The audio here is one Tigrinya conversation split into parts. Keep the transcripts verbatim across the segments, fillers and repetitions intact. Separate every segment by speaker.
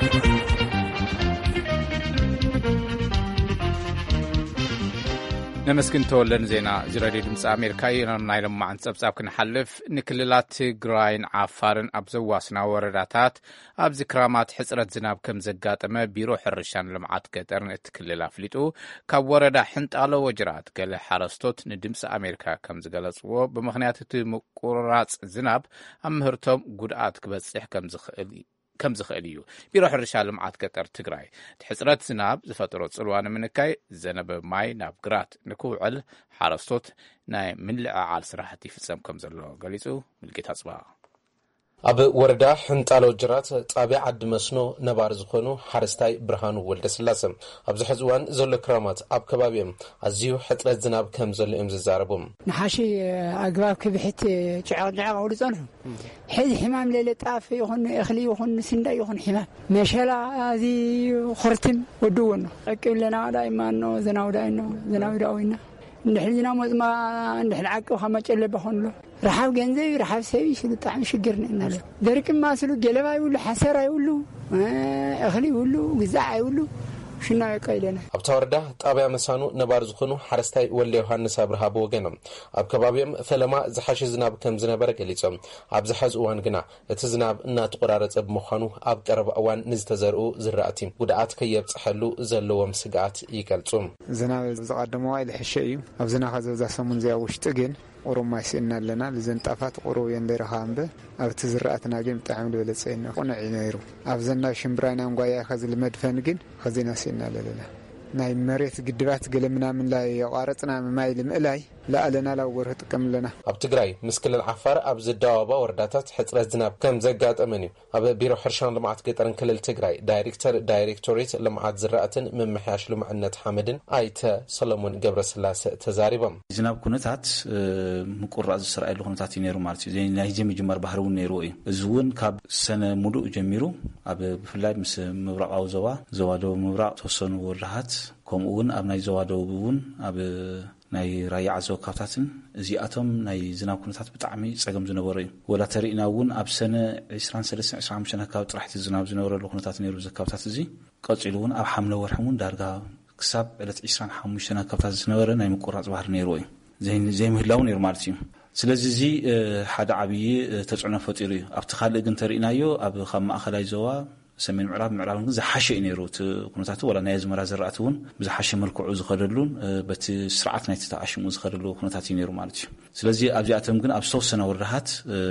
Speaker 1: نمسكن تولن زينا زرادي دمس أمريكا ينايل معن سبساب كنحلف نكللات تيغراين عفارن أبزواسنا ورداتات أبز كرامات حسرة زناب كم زقات أما بيروح الرشان لمعات كترن اتكللا فليتو كاب وردا حنت على وجرات قال حرستوت ندمس أمريكا كم زقالت و بمخنيات تمقرات زناب أمهرتم قدعات كبسيح كم زخلي كم زخليو بيروح الرشال لمعات كتر تيغراي تحسرة زناب زفترات صلوان منكاي زنب ماي نابقرات نكوعل حرستوت ناي من لعال سراحتي في السام زلو قاليسو ملقيت أصبع
Speaker 2: أب وردا حنتالو جرات طابع عد مسنو نبار زخونو حرستاي برهانو ولد سلاسم أبز حزوان زل كرامات أب كبابيم أزيو حتلت زناب كم زل إمز زاربهم
Speaker 3: نحاشي أقباب كبحت جعل جعل ولزانهم حد حمام ليلة طاف يخون إخلي يخون سندا يخون حمام مشلا هذه خرتم ودون أكل لنا دائما إنه زناو دائما زناو دائما نحلنا ما نحل عقب خمس اللي بخون له رحاب جنزي رحاب سوي شو طعم شجرنا إنه ذلك ما سلو جلبا يقول حسرة يقولوا أخلي يقولوا جزاء يقولوا شنو يقيلنا
Speaker 2: أبتورده طابع مسانو نبار زخونو حرستاي ولي يوحنس أبرهاب وجنم أب كبابيم فلما زحش زناب كم زنابرة قليتهم أب زحز وان جنا تزناب نات قرارة أب مخانو أب قرب أوان نزتزرقو زرعتين ودعات كيب تحلو زلوا مسقات يكلتهم
Speaker 4: زناب زقدموا إلى حشيء أب زنا خذ زاسمون زي وشتجن ورما يسئنا لنا لزن طافات قرو يندرهم به أو تزرعتنا جم تعمل ولا سئنا قنا عينيرو أفزنا شمبرانا مقايا خذ المدفن جن خذنا سئنا لنا ناي مريت قدرات قلمنا من لا يقارتنا ماي لمئلاي لا لنا لا ورهت كم لنا
Speaker 2: أب تجري مسكل العفار أب زدوابا ورداتات حتى الزناب كم زقات أمني أب بيرو حرشان لمعت قطرن كل التجري دايركتور دايركتوريت لمعت زراعة من محاش لمعنة حمدن آيتا سلمون جبر سلاس تزاربهم
Speaker 5: زناب كونتات مقرر إسرائيل كونتات ينيرو مارتي زي نهيجم جمر بحرون نيروي زون كاب سنة مدو جميرو أب بفلاي مس مبرق أو زوا زوادو مبرق توصل ورهات كم أون أب ناي زوادو بون أب ناي راي عزو كابتاتن زي أتم ناي زناب كونتات بتعمي سجم زنوري ولا ترينا ون أب سنة عشرين سلسلة عشرين مشان كابت راح تزناب زنوري لكونتات نيرو زكابتات زي قاتلون أب حملة ورحمون دارجا كسب إلى عشرين حمشان كابتات زنوري ناي مقرات بحر نيروي زي زي مهلاون يرمارتيم سلازي زي حدا عبية تجعنا فطيري أب تخلي جن ترينا يو أب خم أخلاي زوا سمين معراب معراب زي حشي نيروت كونتاتو ولا نايز مراز رأتون بزي حشي مركوع زخرلون بت سرعتنا يتتعش مزخرلو كونتاتي نيرو مالتي سلازي أبجي أتم جن أب صوص سنة ورهات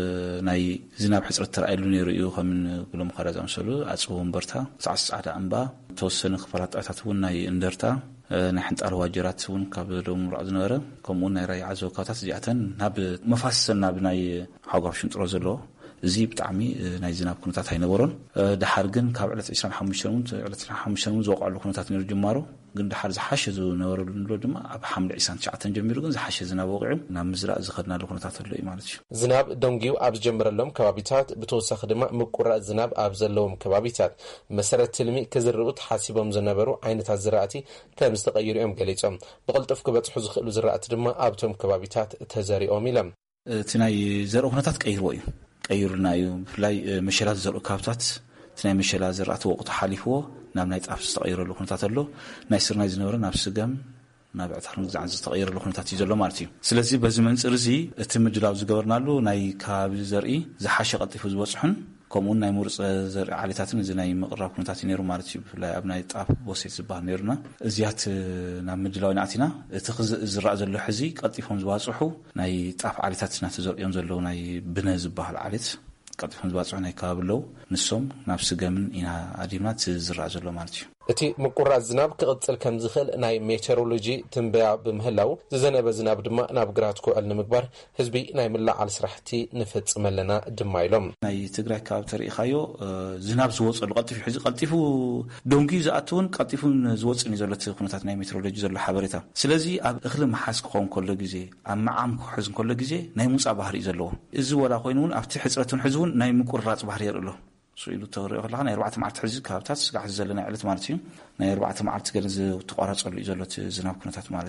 Speaker 5: ناي زناب حسرة ترأيلو نيرو يو خمن قلهم خرج أمسلو أتصوهم برتا تعس على أنبا توصل خبرات أتاتون ناي اندرتا نحنت أرواجرات ون قبل مراد نورة كمون نراي عزو كاتات زياتن ناب مفاسسنا بناي حاجة شنط رزلو زي بتعمي ناي زناب كنتات هينورون دحرجن كابلة عشرين حمشون على عشرين حمشون زوق على كنتات نير جمارو جن دحر زحش زو نور لودما أب حمل عيسان شعتن جميرو جن زحش زناب وقعم نام مزرع زخدنا له كنتات اللي إيمانش
Speaker 2: زناب دونجيو أبز جمر لهم كبابيتات بتوسخ دماء مقرأ زناب أبز لهم كبابيتات مسألة تلمي كزربط حاسبهم زنابرو عين تزرعتي كم استغير يوم قليتهم بقلت أفكبت حزخ له زرعت دماء أبتهم كبابيتات تزاري أميلم
Speaker 5: تناي زرع كنتات كيروي كيرنا يوم فلاي مشلات زرع كابتات تناي مشلات زرعت وقت حليفه نام نايت أفس تغير له كنتات له نايسر نايز نورا نفس جم نابعت حرمز عز تغير له كنتات يزلوا مارتي سلسي بزمن سرزي تمجلاو زجورنا له ناي كاب زرعي زحش قطيف زوجحن كمون ناي مرص زرع عليتاتن زناي مقرب كنتات نيرو مارتي فلاي أبناي طاف بوسيت زبان نيرنا زيات نام مجلاو نعتنا تخز زرع زلوا حزي قطيفهم زواصحو ناي طاف عليتاتنا تزرع يوم زلوا ناي بنز بحال عليت قطيفهم زواصحو ناي كابلو نسوم نفس جمن إنها عديمات زرع زلوا مارتي
Speaker 2: أتي مقرات زناب كقتل كم زخل ناي ميترولوجي تنبيع بمهلاو زناب زناب دما نابقراتكو المكبر حزبي ناي ملا على سرحتي نفت ملنا دمايلهم
Speaker 5: ناي تقرأ كاب تاريخايو زناب زوج القطيف حزي قطيفو دونجي زاتون قطيفون زوج نزلت خناتات ناي ميترولوجي زل حبرتها سلازي أخلي محاسك قوم كل جزء أما عام حزن كل جزء ناي موسى بحر يزلوه إذ ولا خوينون أفتح حسرة حزون ناي مقرات بحر يرلو سؤال التوري خلاص أنا أربعة معرض حزب كابتات قاعد زلنا على تمارتين أنا أربعة معرض جلز تقارص اللي زلت زناب كنتات مارتي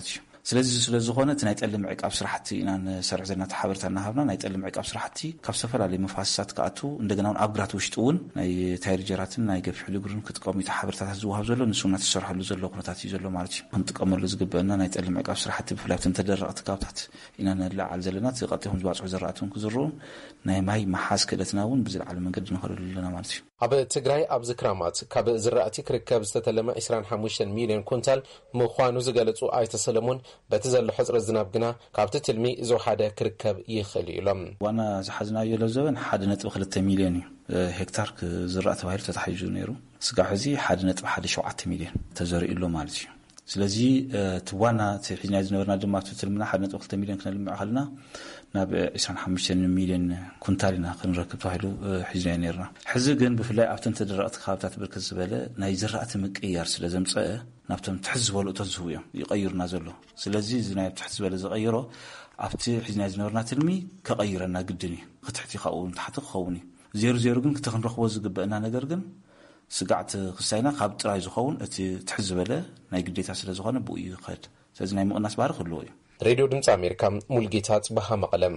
Speaker 5: ስለዚ ስለዝኾነ እቲ ናይ ጠልም ዕቃብ ስራሕቲ ኢና ንሰርሕ ዘለና ተሓበርታና ሃብና ናይ ጠልም ዕቃብ ስራሕቲ ካብ ዝተፈላለዩ መፋሰሳት ከኣቱ እንደገና እውን ኣብግራት ውሽጢ እውን ናይ ታይርጀራትን ናይ ገፊሕ ልግርን ክጥቀሙ ተሓበርታታት ዝወሃብ ዘሎ ንሱና ተሰርሐሉ ዘሎ ኩነታት እዩ ዘሎ ማለት እዩ ክንጥቀመሉ ዝግበአና ናይ ጠልም ዕቃብ ስራሕቲ ብፍላይ ተደረቕቲ ካብታት ኢና ንላዓል ዘለና ተቐጢኹም ዝባፅሑ ዘራእቱን ክዝርኡ ናይ ማይ መሓዝ ክእለትና እውን ብዝለዓለ መንገዲ ንኸደሉ ኣለና ማለት እዩ
Speaker 2: ኣብ ትግራይ ኣብ ዝክራማት ካብ ዝራእቲ ክርከብ ዝተተለመ عشرين وخمسة ሚልዮን ኩንታል ምዃኑ ዝገለጹ ኣይተ ሰለሞን በቲ ዘሎ ሕፅረት ዝናብ ግና ካብቲ ትልሚ ዝወሓደ ክርከብ ይኽእል ኢሎም
Speaker 5: ዋና ዝሓዝናዮ ለዘበን واحد نقطة خمسة ሚልዮን ሄክታር ዝራእቲ ተባሂሉ ተታሒዙ ነይሩ ስጋሕ እዚ واحد نقطة سبعة ሚልዮን ተዘሪኡሎ ማለት እዩ ስለዚ ትዋና ትሒዝና ዝነበርና ድማ ትልምና واحد نقطة خمسة ሚልዮን ክነልምዕ ከለና ናብ عشرين وخمسة ሚልዮን ኩንታልና ክንረክብ ተባሂሉ ሒዝና ነርና ሕዚ ግን ብፍላይ ኣብተን ተደረቕቲ ካብታት ብርክት ዝበለ ናይ ዝራእቲ ምቅያር ስለ ዘምፀአ ናብቶም ትሕዝ ዝበሉ እቶት ዝህቡ እዮም ይቀይሩና ዘሎ ስለዚ እዚ ናይ ትሕዝ ዝበለ ዝቀይሮ ኣብቲ ሒዝና ዝነበርና ትልሚ ከቀይረና ግድን እዩ ክትሕቲ ይኸውን ታሕቲ ክኸውን እዩ ዜሮ ዜሮ ግን ክትክንረክቦ ዝግበአና ነገር ግን ስጋዕቲ ክሳይና ካብ ጥራይ ዝኸውን እቲ ትሕዝ ዝበለ ናይ ግዴታ ስለ ዝኾነ ብኡ ይኸድ ስለዚ ናይ ምቕናስ ባህሪ ክህልዎ እዩ
Speaker 2: ሬድዮ ድምፂ ኣሜሪካ ሙልጌታ ጽባሃ መቐለም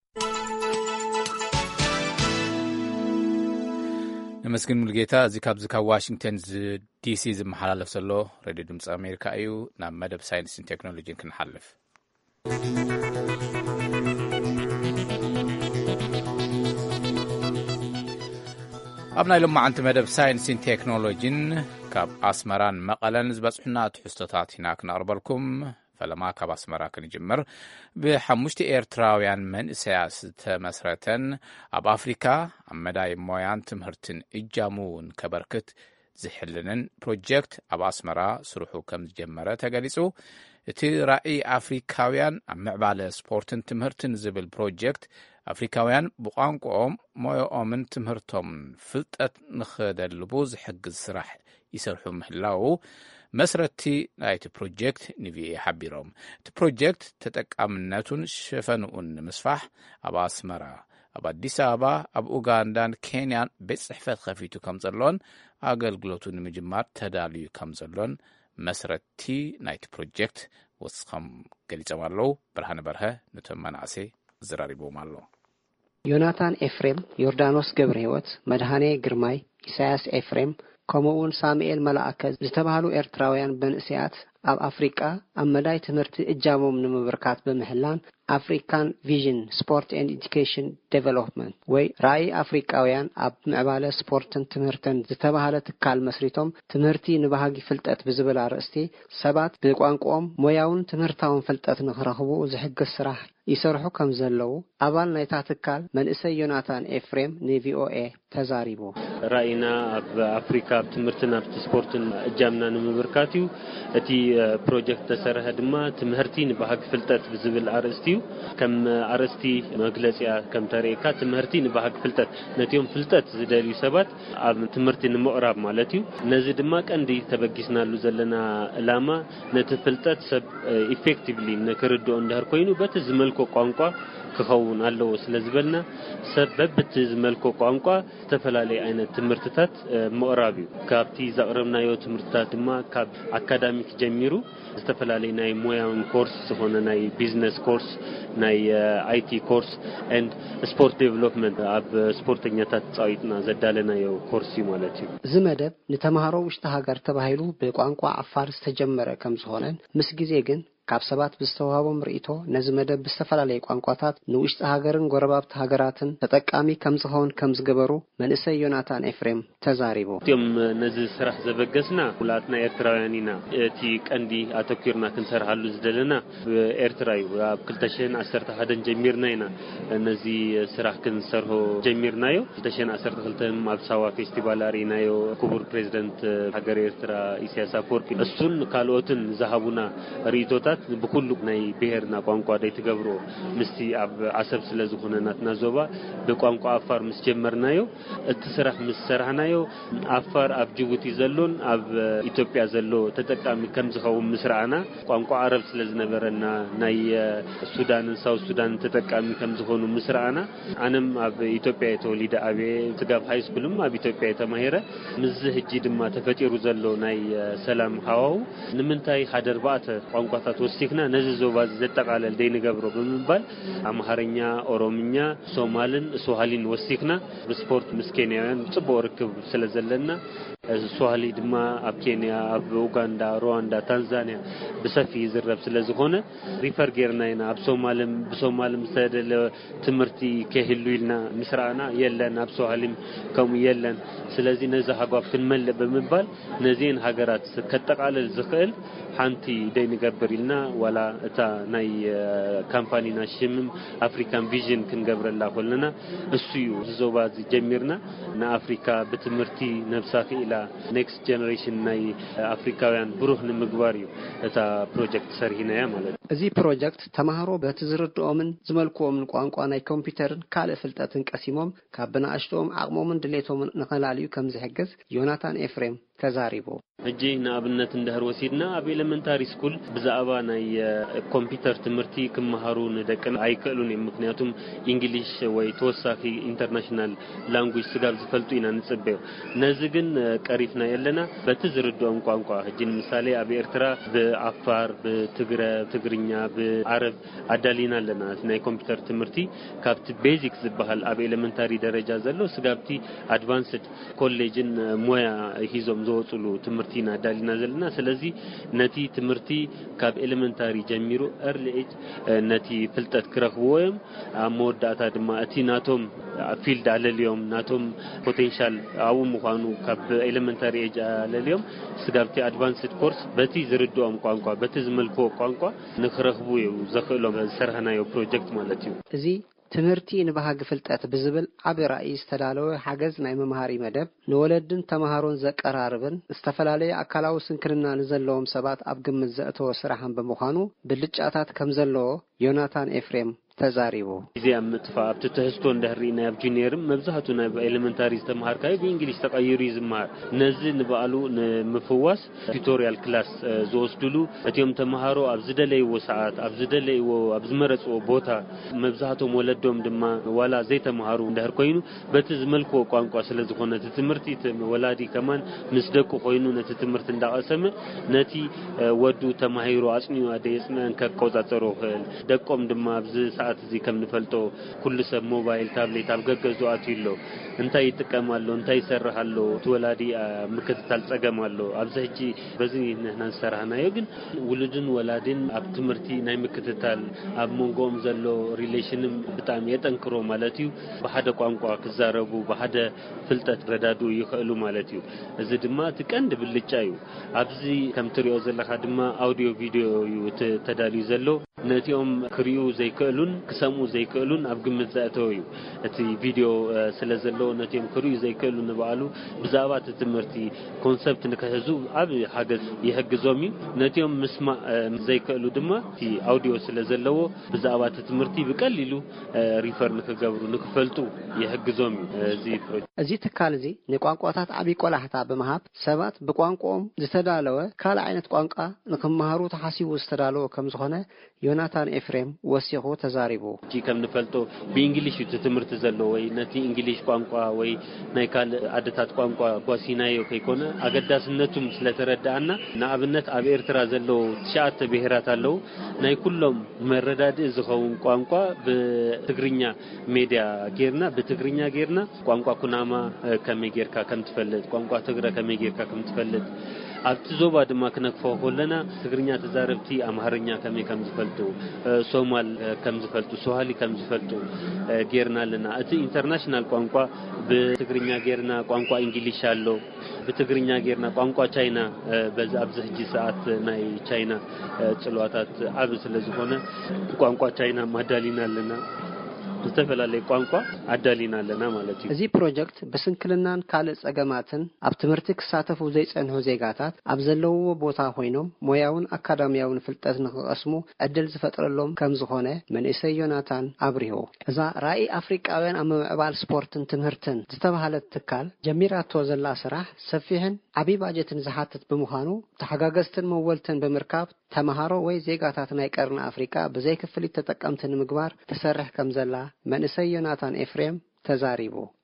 Speaker 1: ነመስግን ሙልጌታ እዚ ካብዚ ካብ ዋሽንግተን ዲሲ ዝመሓላለፍ ዘሎ ሬድዮ ድምፂ ኣሜሪካ እዩ ናብ መደብ ሳይንስን ቴክኖሎጂን ክንሓልፍ ኣብ ናይ ሎማዓንቲ መደብ ሳይንስን ቴክኖሎጂን ካብ ኣስመራን መቐለን ዝበፅሑና ትሕዝቶታት ኢና ክነቕርበልኩም ፈለማ ካብ ኣስመራ ክንጅምር ብሓሙሽተ ኤርትራውያን መንእሰያት ዝተመስረተን ኣብ ኣፍሪካ ኣብ መዳይ ሞያን ትምህርትን እጃሙውን ከበርክት ዝሕልንን ፕሮጀክት ኣብ ኣስመራ ስርሑ ከም ዝጀመረ ተገሊጹ እቲ ራእይ ኣፍሪካውያን ኣብ ምዕባለ ስፖርትን ትምህርትን ዝብል ፕሮጀክት ኣፍሪካውያን ብቋንቋኦም ሞዮኦምን ትምህርቶምን ፍልጠት ንኽደልቡ ዝሕግዝ ስራሕ ይሰርሑ ምህላው መስረቲ ናይቲ ፕሮጀክት ንቪኤ ሓቢሮም እቲ ፕሮጀክት ተጠቃምነቱን ሸፈንኡን ንምስፋሕ ኣብ ኣስመራ ኣብ ኣዲስ ኣበባ ኣብ ኡጋንዳን ኬንያን ቤት ጽሕፈት ከፊቱ ከም ዘሎን ኣገልግሎቱ ንምጅማር ተዳልዩ ከም ዘሎን መስረቲ ናይቲ ፕሮጀክት ወስኸም ገሊጾም ኣለዉ ብርሃነ በርሀ ነቶም መናእሰይ ዝራሪቦም ኣሎ
Speaker 6: ዮናታን ኤፍሬም ዮርዳኖስ ገብረ ህይወት መድሃኔ ግርማይ ኢሳያስ ኤፍሬም ከምኡውን ሳሙኤል መላእከ ዝተባሃሉ ኤርትራውያን መንእሰያት ኣብ ኣፍሪካ ኣብ መዳይ ትምህርቲ እጃሞም ንምብርካት በምህላን ኣፍሪካን ቪዥን ስፖርት ኤንድ ኤዱኬሽን ዴቨሎፕመንት ወይ ራእይ ኣፍሪካውያን ኣብ ምዕባለ ስፖርትን ትምህርትን ዝተባሃለ ትካል መስሪቶም ትምህርቲ ንባህጊ ፍልጠት ብዝብል ኣርእስቲ ሰባት ብቋንቋኦም ሞያውን ትምህርታውን ፍልጠት ንኽረኽቡ ዝሕግዝ ስራሕ ይሰርሑ ከም ዘለዉ ኣባል ናይታ ትካል መንእሰይ ዮናታን ኤፍሬም ንቪኦኤ ተዛሪቡ
Speaker 7: ራእይና ኣብ ኣፍሪካ ኣብ ትምህርትን ኣብ ስፖርትን እጃምና ንምብርካት እዩ እቲ ፕሮጀክት ተሰርሐ ድማ ትምህርቲ ንባህጊ ፍልጠት ብዝብል ኣርእስቲ እዩ ከም ኣርእስቲ መግለጽያ ከም ተርእካ ትምህርቲ ንባህጊ ፍልጠት ነቲዮም ፍልጠት ዝደልዩ ሰባት ኣብ ትምህርቲ ንምቕራብ ማለት እዩ ነዚ ድማ ቀንዲ ተበጊስናሉ ዘለና ዕላማ ነቲ ፍልጠት ሰብ ኢፌክቲቭሊ ንክርድኦ እንድህር ኮይኑ በቲ ዝመልኮ ቋንቋ ክኸውን ኣለዎ ስለዝበልና ሰበብ በቲ ዝመልኮ ቋንቋ ዝተፈላለዩ ዓይነት ትምህርትታት ምቕራብ እዩ ካብቲ ዘቕረብናዮ ትምህርትታት ድማ ካብ አካዳሚክ ጀሚሩ ዝተፈላለዩ ናይ ሞያውን ኮርስ ዝኾነ ናይ ቢዝነስ ኮርስ ናይ አይቲ ኮርስ ኤንድ ስፖርት ዴቨሎፕመንት ኣብ ስፖርተኛታት ጻዊትና ዘዳለናዮ ኮርስ ማለት እዩ
Speaker 6: ዝመደብ ንተማሃሮ ውሽጢ ሃገር ተባሂሉ ብቋንቋ አፋር ዝተጀመረ ከም ዝኾነን ምስ ግዜ ግን ካብ ሰባት ብዝተዋሃቦም ርእይቶ ነዚ መደብ ብዝተፈላለየ ቋንቋታት ንውሽጢ ሃገርን ጎረባብቲ ሃገራትን ተጠቃሚ ከም ዝኸውን ከም ዝገበሩ መንእሰይ ዮናታን ኤፍሬም ተዛሪቡ
Speaker 7: እቶም ነዚ ስራሕ ዘበገስና ሁላትና ኤርትራውያን ኢና እቲ ቀንዲ ኣተኪርና ክንሰርሓሉ ዝደለና ኤርትራ እዩ ኣብ ክልተ ሺህ ዓሰርተ ሓደ ጀሚርና ኢና ነዚ ስራሕ ክንሰርሖ ጀሚርናዮ ክልተ ሺህ ዓሰርተ ክልተ ኣብ ሳዋ ፌስቲቫል አሪናዮ ክቡር ፕሬዝዳንት ሃገር ኤርትራ ኢሳያስ አፈወርቂ እሱን ካልኦትን ዝሃቡና ርእይቶታት بكل ناي بهرنا قانقا داي تغبرو مستي اب عصب ስለዝኾነናት ናዞባ በቋንቋ አፋር መስጀመርናዮ እትስራሕ መስሰርሐናዮ አፋር ኣብ ጅቡቲ ዘሎን ኣብ ኢትዮጵያ ዘሎ ተጠቃሚ ከም ዝኸውን መስራዓና ቋንቋ አረብ ስለዝነበረና ናይ ሱዳንን ሳውዝ ሱዳን ተጠቃሚ ከም ዝኾኑ መስራዓና አንም ኣብ ኢትዮጵያ የተወሊደ አቤ ትጋብ ሃይ ስኩልም ኣብ ኢትዮጵያ የተማሄረ ምዝ ህጂ ድማ ተፈጢሩ ዘሎ ናይ ሰላም ሃዋው ንምንታይ ሓደርባተ ቋንቋታት ወስቲክና ነዚ ዞባ ዘጠቃለል ደይ ንገብሮ ብምባል አምሃርኛ ኦሮምኛ ሶማልን ስዋሂሊን ወስቲክና በስፖርት ምስኬንያን ጽቦ ርክብ ስለዘለና ስዋሂሊ ድማ ኣብ ኬንያ ኣብ ኡጋንዳ ሩዋንዳ ታንዛኒያ በሰፊ ዝረብ ስለዝኾነ ሪፈር ጌርናይና ኣብ ሶማልም በሶማልም ሰደለ ትምርቲ ከህሉይልና ምስራና የለን ኣብ ስዋሂሊም ከም የለን ስለዚህ ነዚ ሀጓፍ ክንመልእ ብምባል ነዚን ሀገራት ከተቃለል ዝኽእል ሓንቲ ደይ ንገብርልና ዋላ እታ ናይ ካምፓኒና ሽምም አፍሪካን ቪዥን ክንገብረላ ኮለና እሱዩ ዞባ ጀሚርና ንአፍሪካ በትምርቲ ነብሳኺ ኢላ ኔክስት ጀነሬሽን ናይ አፍሪካውያን ብሩህ ንምግባር እዩ እታ ፕሮጀክት ሰርሂናያ ማለት
Speaker 6: እዚ ፕሮጀክት ተማሃሮ በትዝርድኦምን ዝመልክዎምን ቋንቋ ናይ ኮምፒውተርን ካልእ ፍልጠትን ቀሲሞም ካብ ብናእሽቶም ዓቕሞምን ድሌቶምን ንኸላልዩ ከም ዝሕግዝ ዮናታን ኤፍሬም ተዛሪቦ
Speaker 7: እጂ ንኣብነት እንደህር ወሲድና ኣብ ኤሌመንታሪ ስኩል ብዛዕባ ናይ ኮምፒውተር ትምህርቲ ክመሃሩ ንደቅን ኣይክእሉን ምክንያቱም እንግሊሽ ወይ ተወሳኺ ኢንተርናሽናል ላንጉዌጅ ስጋብ ዝፈልጡ ኢና ንጽበዩ ነዚ ግን ቀሪፍና የለና በቲ ዝርድኦም ቋንቋ እጂ ምሳሌ ኣብ ኤርትራ ብአፋር ብትግረ ትግርኛ ብዓረብ አዳሊና ለና ናይ ኮምፒውተር ትምህርቲ ካብቲ ቤዚክ ዝበሃል ኣብ ኤሌመንታሪ ደረጃ ዘሎ ስጋብቲ አድቫንስድ ኮሌጅን ሞያ ሂዞም ዘወጽሉ ትምህርቲና ዳሊና ዘለና ስለዚ ነቲ ትምህርቲ ካብ ኤሌመንታሪ ጀሚሩ ኤርሊ ኤጅ ነቲ ፍልጠት ክረኽብዎም አሞዳታ ድማ እቲ ናቶም ፊልድ አለልዮም ናቶም ፖቴንሻል አው ምዃኑ ካብ ኤሌመንታሪ ኤጅ አለልዮም ስጋብቲ አድቫንስድ ኮርስ በቲ ዝርድኦም ቋንቋ በቲ ዝመልክዎ ቋንቋ ንኽረኽቡ ዘኽእሎም ሰርሐናዮ ፕሮጀክት ማለት እዩ
Speaker 6: እዚ ትምህርቲ ንባሃግ ፍልጠት ብዝብል ዓብ ራእይ ዝተዳለወ ሓገዝ ናይ መምሃሪ መደብ ንወለድን ተማሃሮን ዘቀራርብን ዝተፈላለዩ አካላዊ ስንክልና ንዘለዎም ሰባት ኣብ ግምት ዘእተወ ስራሕን ብምዃኑ ብልጫታት ከም ዘለዎ ዮናታን ኤፍሬም ተዛሪቦ
Speaker 7: እዚ አምጥፋ ኣብቲ ተህስቶ እንደህሪና ኣብ ጁኒየርም መብዛሕቱ ናይ ኤሌመንታሪ ዝተማሃርካይ በእንግሊሽ ተቀይሩ ይዝማር ነዚ ንባሉ ንምፍዋስ ቱቶሪያል ክላስ ዝወስድሉ እቲዮም ተማሃሮ ኣብ ዝደለይዎ ሰዓት ኣብ ዝደለይዎ ኣብ ዝመረጽዎ ቦታ መብዛሕቶም ወለዶም ድማ ዋላ ዘይተማሃሩ እንደህር ኮይኑ በቲ ዝመልክዎ ቋንቋ ስለዝኾነ እቲ ትምህርቲ ወላዲ ከማን ምስ ደቁ ኮይኑ ነቲ ትምህርቲ እንዳቀሰመ ነቲ ወዱ ተማሂሩ አጽኒዩ አደይጽነን ከቆጻጸሩ ደቆም ድማ ኣብዚ እዚ ከም ንፈልጦ ኩሉ ሰብ ሞባይል ታብሌት ኣብ ገገዙ አትይሎ እንታይ ይጥቀማሉ እንታይ ይሰርሃሉ ተወላዲ ምክትታል ጸገማሉ ኣብዚ ሕጂ በዚ ነህና ሰራህናዮ ግን ውሉድን ወላድን ኣብ ትምህርቲ ናይ ምክትታል ኣብ መንጎም ዘሎ ሪሌሽንም ብጣም የጠንክሮ ማለት እዩ በሓደ ቋንቋ ክዛረቡ በሓደ ፍልጠት ረዳዱ ይኽእሉ ማለት እዩ እዚ ድማ ትቀንድ ብልጫ እዩ ኣብዚ ከም ትሪኦ ዘለኻ ድማ አውዲዮ ቪዲዮ እዩ ተዳልዩ ዘሎ ነቲኦም ክሪኡ ዘይክእሉን ክሰምዑ ዘይክእሉን ኣብ ግምት ዘእተው እዩ እቲ ቪዲዮ ስለዘሎ ነቲኦም ክሪኡ ዘይክእሉን ንባሉ ብዛዕባ ትምህርቲ ኮንሰፕት ንከህዙ ኣብ ሓገዝ ይሕግዞም እዩ ነቲኦም ምስማዕ ዘይክእሉ ድማ እቲ አውዲዮ ስለዘለዎ ብዛዕባ ትምህርቲ ብቀሊሉ ሪፈር ንክገብሩ ንክፈልጡ ይሕግዞም እዚ ፕሮጀክት
Speaker 6: እዚ ትካል እዚ ንቋንቋታት ዓቢ ቆላሕታ ብምሃብ ሰባት ብቋንቋኦም ዝተዳለወ ካል ዓይነት ቋንቋ ንክመሃሩ ተሓሲቡ ዝተዳለወ ከም ዝኾነ ዮናታን ኤፍሬም ወሲኹ ተዛሪቡ
Speaker 7: ጂ ከም ንፈልጦ በእንግሊሽ ትምህርቲ ዘሎ ወይ ነቲ እንግሊሽ ቋንቋ ወይ ናይ ካል አደታት ቋንቋ ጓሲናዮ ከይኮነ አገዳስነቱም ስለተረዳአና ንኣብነት ኣብ ኤርትራ ዘሎ ትሻዓተ ብሄራት ኣለው ናይ ኩሎም መረዳድ ዝኸውን ቋንቋ በትግርኛ ሜዲያ ጌርና በትግርኛ ጌርና ቋንቋ ኩናማ ከመይ ጌርካ ከም ትፈልጥ ቋንቋ ትግረ ከመይ ጌርካ ከም ትፈልጥ ኣብቲ ዞባ ድማ ክነክፎ ኮለና ትግርኛ ተዛረብቲ አምሃርኛ ከመይ ከም ዝፈልጡ ሶማል ከም ዝፈልጡ ስዋሂሊ ከም ዝፈልጡ ጌርና ለና እቲ ኢንተርናሽናል ቋንቋ በትግርኛ ጌርና ቋንቋ እንግሊሽ አሎ በትግርኛ ጌርና ቋንቋ ቻይና በዛ ኣብዚ ሕጂ ሰዓት ናይ ቻይና ጽልዋታት ኣብ ስለዝኾነ ቋንቋ ቻይና ማዳሊና ለና ዝተፈላልይ ቋንቋ አዳሊና ለና ማለት እዩ
Speaker 6: እዚ ፕሮጀክት በስንክልናን ካልእ ጸገማትን ኣብ ትምህርቲ ክሳተፉ ዘይጸንሑ ዜጋታት ኣብ ዘለውዎ ቦታ ኮይኖም ሞያውን አካዳሚያውን ፍልጠት ንኽቀስሙ ዕድል ዝፈጥረሎም ከም ዝኾነ መንእሰይ ዮናታን አብሪሆ እዛ ራእይ አፍሪካውያን ኣብ ምዕባል ስፖርትን ትምህርትን ዝተባሃለት ትካል ጀሚራቶ ዘላ ስራሕ ሰፊሕን ዓቢ ባጀትን ዝሓትት ብምዃኑ ተሓጋገዝትን መወልትን ብምርካብ ተማሃሮ ወይ ዜጋታት ናይ ቀርና አፍሪካ ብዘይ ክፍሊት ተጠቀምትን ምግባር ተሰርሕ ከም ዘላ መንእሰይ ዮናታን ኤፍሬም ተዛሪቡ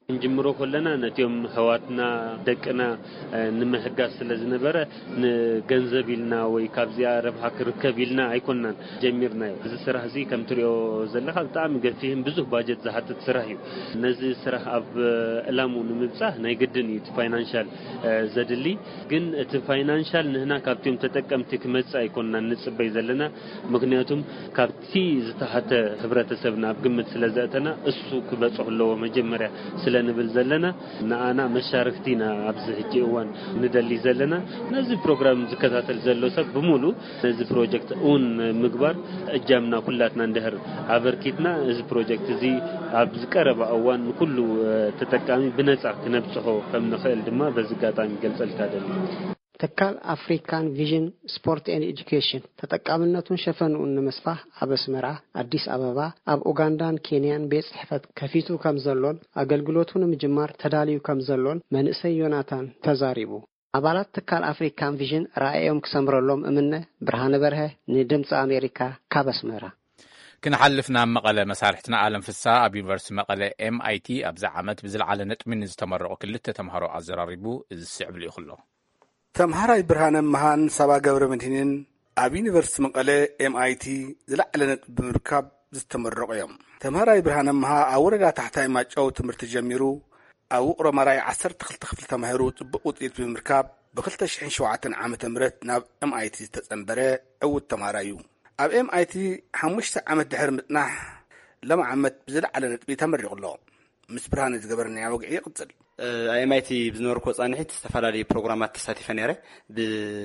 Speaker 7: እንጅምሮ ኮለና ነቲዮም ህዋትና ደቅና ንመህጋስ ስለዝነበረ ንገንዘብልና ወይ ካብዚያ ረብሓ ክርከብልና አይኮናን ጀሚርና እዚ ስራሕ እዚ ከምትሪኦ ዘለኻ በጣም ገፊህም ብዙ ባጀት ዝሓትት ስራሕ እዩ ነዚ ስራሕ ኣብ ዕላሙ ንምብጻሕ ናይ ግድን እዩ ፋይናንሻል ዘድሊ ግን እቲ ፋይናንሻል ንህና ካብቲዮም ተጠቀምቲ ክመጽ አይኮናን ንጽበይ ዘለና ምክንያቱም ካብቲ ዝተሓተ ህብረተሰብና ኣብ ግምት ስለዘእተና እሱ ክበጽሕለዎ መጀመርያ ስለንብል ዘለና ንኣና መሻርክቲና ኣብዚ ሕጂ እዋን ንደሊ ዘለና ነዚ ፕሮግራም ዝከታተል ዘሎ ሰብ ብሙሉ ነዚ ፕሮጀክት ኡን ምግባር እጃምና ኩላትና እንደህር አበርኪትና እዚ ፕሮጀክት እዚ ኣብ ዝቀረበ እዋን ኩሉ ተጠቃሚ ብነጻ ክነብጽሖ ከም ንኽእል ድማ በዝጋጣሚ ገልጸልካ ደሊ
Speaker 6: ተካል አፍሪካን ቪዥን ስፖርት ኤንድ ኤጁኬሽን ተጠቃምነቱን ሸፈኑን ንምስፋህ ኣብ አስመራ አዲስ አበባ ኣብ ኡጋንዳን ኬንያን ቤት ጽሕፈት ከፊቱ ከም ዘሎን አገልግሎቱን ምጅማር ተዳልዩ ከም ዘሎን መንእሰይ ዮናታን ተዛሪቡ አባላት ተካል አፍሪካን ቪዥን ራእዮም ክሰምረሎም እምነ ብርሃነ በርሀ ንድምጽ አሜሪካ ካብ አስመራ
Speaker 1: ክንሓልፍና መቀለ መሳርሕትና ዓለም ፍሳ ኣብ ዩኒቨርሲቲ መቀለ ኤምአይቲ ኣብ ዓመት ብዝለዓለ ነጥብን ዝተመረቁ ክልተ ተምሃሮ አዘራሪቡ ዝስዕብ ይኽሎ
Speaker 8: ተምሃራይ ብርሃነ መሃን ሰባ ገብረ መድህንን ኣብ ዩኒቨርሲቲ መቀለ ኤምአይቲ ዝለዓለ ነጥብ ብምርካብ ዝተመረቁ እዮም ተምሃራይ ብርሃነ መሃ ኣብ ወረዳ ታሕታይ ማጫው ትምህርቲ ጀሚሩ ኣብ ውቅሮ መራይ ዓሰርተ ክልተ ክፍሊ ተማሂሩ ጽቡቕ ውጤት ብምርካብ ብ2007 ዓመተ ምህረት ናብ ኤምአይቲ ዝተጸንበረ ዕውት ተምሃራይ እዩ ኣብ ኤምአይቲ ሓሙሽተ ዓመት ድሕሪ ምጥናሕ ለም ዓመት ብዝለዓለ ነጥቢ ተመሪቑሎ ምስ ብርሃነ ዝገበርና ወግዒ ይቅጽል
Speaker 9: ኤምአይቲ ብዝነበርኩ ጻንሒት ዝተፈላለዩ ፕሮግራማት ተሳቲፈ ነይረ ብ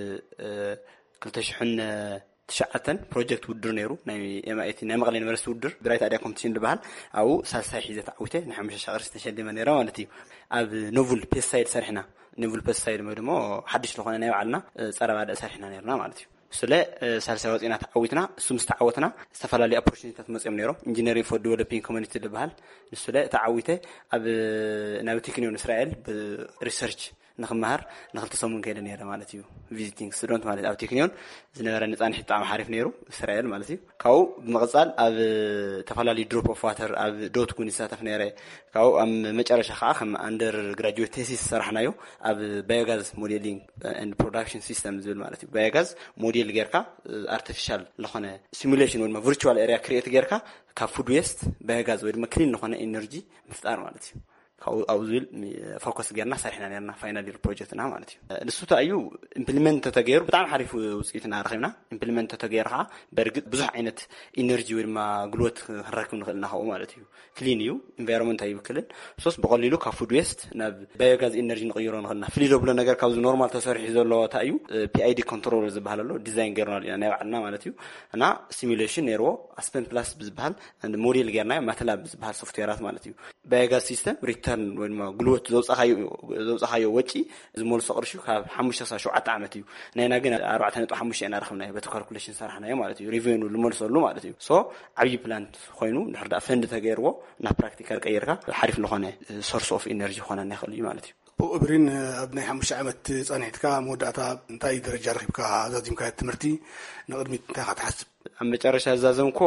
Speaker 9: ክልተ ሺህ ወተስዓተ ፕሮጀክት ውድር ነይሩ ናይ ኤምአይቲ ናይ መቀለ ዩኒቨርሲቲ ውድር ብራይት አድያ ኮምፒቲሽን ዝበሃል ኣብኡ ሳልሳይ ሒዘ ተዓዊተ ናይ ሓሙሽተ ሺህ ቅርሺ ተሸሊመ ነይረ ማለት እዩ ኣብ ኖቨል ፔስሳይድ ሰርሕና ኖቨል ፔስሳይድ ወይ ደሞ ሓድሽ ዝኾነ ናይ ባዕልና ጸረ ባዳ ሰርሕና ነይርና ማለት እዩ ስለ ሳልሳይ ወጽና ተዓዊትና እሱም ዝተዓወትና ዝተፈላለዩ ኦፖርቹኒቲታት መጽም ነይሮ ኢንጂነሪንግ ፎር ዲቨሎፒንግ ኮሚኒቲ ዝበሃል ንስለ ተዓዊተ ኣብ ናብ ቴክኒዮን እስራኤል ሪሰርች ንኽመሃር ንኽልተ ሰሙን ከይደ ነይረ ማለት እዩ ቪዚቲንግ ስቱደንት ማለት ኣብ ቴክኒዮን ዝነበረ ንጻንሒት ጣዕሚ ሓሪፍ ነይሩ እስራኤል ማለት እዩ ካብኡ ብመቕጻል ኣብ ተፈላለዩ ድሮፕ ኦፍ ዋተር ኣብ ዶት ኩን ይሳተፍ ነይረ ካብኡ ኣብ መጨረሻ ከዓ ከም አንደር ግራጁዌት ቴሲስ ሰራሕናዮ ኣብ ባዮጋዝ ሞዴሊንግ ኤንድ ፕሮዳክሽን ሲስተም ዝብል ማለት እዩ ባዮጋዝ ሞዴል ጌርካ አርቲፊሻል ለኾነ ሲሙሌሽን ወይ ቨርቹዋል ኤሪያ ክሪኤት ጌርካ ካብ ፉድ ዌስት ባዮጋዝ ወይ ክሊን ለኾነ ኤነርጂ ምፍጣር ማለት እዩ او زول فوكس جرنا صحيحنا نرنا فاينل يير بروجكتنا معناتي السوتا ايو امبلمنت تغير بتاع حريف وصيتنا رخينا امبلمنت تغيرها برغت بزح عينت انرجي وما غلوت هركم نخلنا هو معناتي كلين يو انفايرمنت ايو كلن سوس بقليلو كفود ويست ناب بايوغاز انرجي نغيرو نخلنا فليدو بلا ነገር ካብዝ ኖርማል ተሰርሕ ይዘሎ ታዩ ፒአይዲ ኮንትሮል ዝባሃለሎ ዲዛይን ገርናል ያና ያና ማለትዩ እና ሲሙሌሽን ኔሮ አስፔን ፕላስ ዝባሃል አንድ ሞዴል ገርና ማትላብ ዝባሃል ሶፍትዌራት ማለትዩ ባዮጋዝ ሲስተም ሪተርን ወይ ማ ግሉት ዘውጻኻዩ ዘውጻኻዩ ወጪ ዝሞል ሰቅርሹ ካብ ሓሙሽተ ክሳብ ሸውዓተ ዓመት እዩ ናይና ግን ኣርባዕተ ነጥቢ ሓሙሽተ ኢና ረኽብና በተካልኩሌሽን ሰራሕናዮ ማለት እዩ ሪቨኑ ልሞልሰሉ ማለት እዩ ሶ ዓብይ ፕላንት ኮይኑ ንሕርዳ ፈንድ ተገይርዎ ና ፕራክቲካል ቀይርካ ሓሪፍ ለኾነ ሶርስ ኦፍ ኢነርጂ ኾነ ንኽእል እዩ ማለት እዩ
Speaker 8: ብእብሪን ኣብ ናይ ሓሙሽተ ዓመት ጻንሒትካ መወዳእታ እንታይ ደረጃ ረኺብካ ኣዛዚምካ ትምህርቲ ንቕድሚት እንታይ ክትሓስብ
Speaker 9: ኣብ መጨረሻ ዛዘምኮ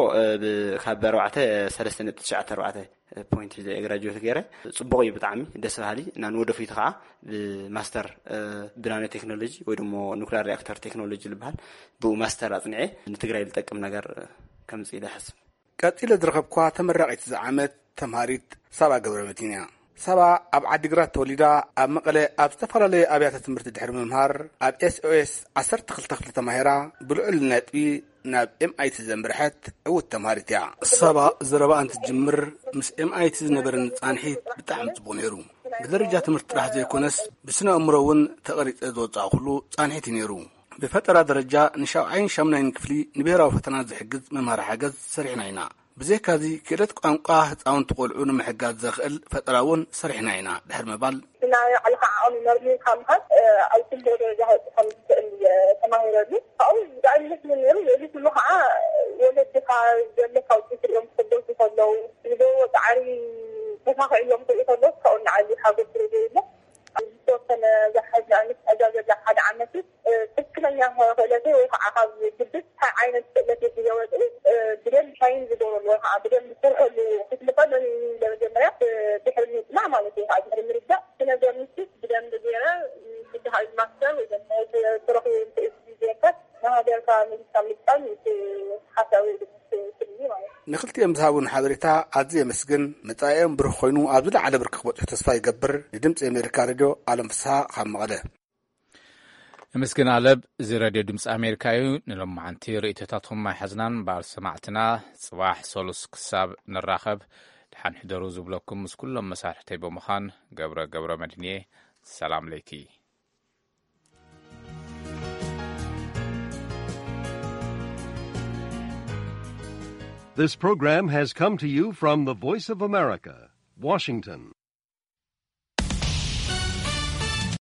Speaker 9: ካብ ኣርባዕተ ሰለስተ ነጥቢ ትሽዓተ ኣርባዕተ ፖይንት ግራጁዌት ገይረ ጽቡቕ እዩ ብጣዕሚ ደስ በሃሊ እና ንወደፊት ከዓ ማስተር ብናኖ ቴክኖሎጂ ወይ ደሞ ኒውክሊየር ሪአክተር ቴክኖሎጂ ዝበሃል ብኡ ማስተር ኣጽኒዐ ንትግራይ ዝጠቅም ነገር ከምጽ ኢለ ሓስብ
Speaker 8: ቀጢለ ዝረኸብኳ ተመራቂት ዝዓመት ተምሃሪት ሰባ ገብረ መድህን እያ ሰባ ኣብ ዓዲግራት ተወሊዳ ኣብ መቐለ ኣብ ዝተፈላለዩ ኣብያተ ትምህርቲ ድሕሪ ምምሃር ኣብ ኤስኦኤስ ዓሰርተ ክልተ ክፍሊ ተማሂራ ብልዑል ነጥቢ ናብ ኤምአይቲ ዘምርሐት ዕውት ተምሃሪት እያ ሰባ ዘረባ እንትጅምር ምስ ኤምአይቲ ዝነበረን ጻንሒት ብጣዕሚ ጽቡቕ ነይሩ ብደረጃ ትምህርቲ ጥራሕ ዘይኮነስ ብስነ እምሮ እውን ተቐሪጸ ዝወጻእ ኩሉ ጻንሒት ነይሩ ብፈጠራ ደረጃ ንሻውዓይን ሻምናይን ክፍሊ ንብሔራዊ ፈተና ዝሕግዝ መምሃሪ ሓገዝ ሰሪሕና ኢና ብዘይካዚ ክእለት ቋንቋ ህፃውንቲ ቆልዑ ንምሕጋዝ ዘኽእል ፈጠራውን ሰሪሕና ኢና ድሕሪ ምባል
Speaker 10: እና ዓልካ ዓቕሚ መርሚ ካምሃት ኣብ ኩሉ ደረጃ ከም ዝክእል ተማሂረሉ ካብኡ ብኣይነት ነይሩ እዚ ኩሉ ከዓ ወለድካ ዘለካ ውፅኢት ትሪኦም ክሰደሱ ከለዉ ዝገበ ፃዕሪ ተሳኺዕሎም ክሪኡ ከለዉ ካብኡ ንዓሊ ሓጎስ ትሪእዮ ዝተወሰነ ዝሓዝ ዓይነት ኣጃዘላ ሓደ ዓመት ትክክለኛ ክእለተ ወይ ከዓ ካብ ግድስ እንታይ ዓይነት ክእለተ ዝገበጡ ብደንብ ሻይን ዝገብረሉ ወይ ከዓ ብደንብ ዝሰርሐሉ ክትልቀሉ ለመጀመርያ ድሕሪ ምጥና مسمع مالتي هاي المرجع أنا جميت بدم بدينا بدي هاي المكتب وإذا تروح تيجيك ما هذا كان يسمى حسوي
Speaker 8: ንክልቲኦም ዝሃቡን ሓበሬታ ኣዝየ መስግን መጻኤኦም ብሩህ ኮይኑ ኣብ ዝለዓለ ብርኪ ክበጽሑ ተስፋ ይገብር ንድምፂ ኣሜሪካ ሬድዮ ኣለም ፍስሓ ካብ መቐለ
Speaker 1: ምስግን ኣለብ እዚ ሬድዮ ድምፂ ኣሜሪካ እዩ ንሎማዓንቲ ርእቶታትኩም ማይሓዝናን በዓል ሰማዕትና ጽባሕ ሰሉስ ክሳብ ንራኸብ ድሓን ሕደሩ ዝብለኩም ምስ ኩሎም መሳርሕተይ ብምዃን ገብረ ገብረ መድንየ ሰላም ለይቲ
Speaker 11: This program has come to you from the Voice of America, Washington.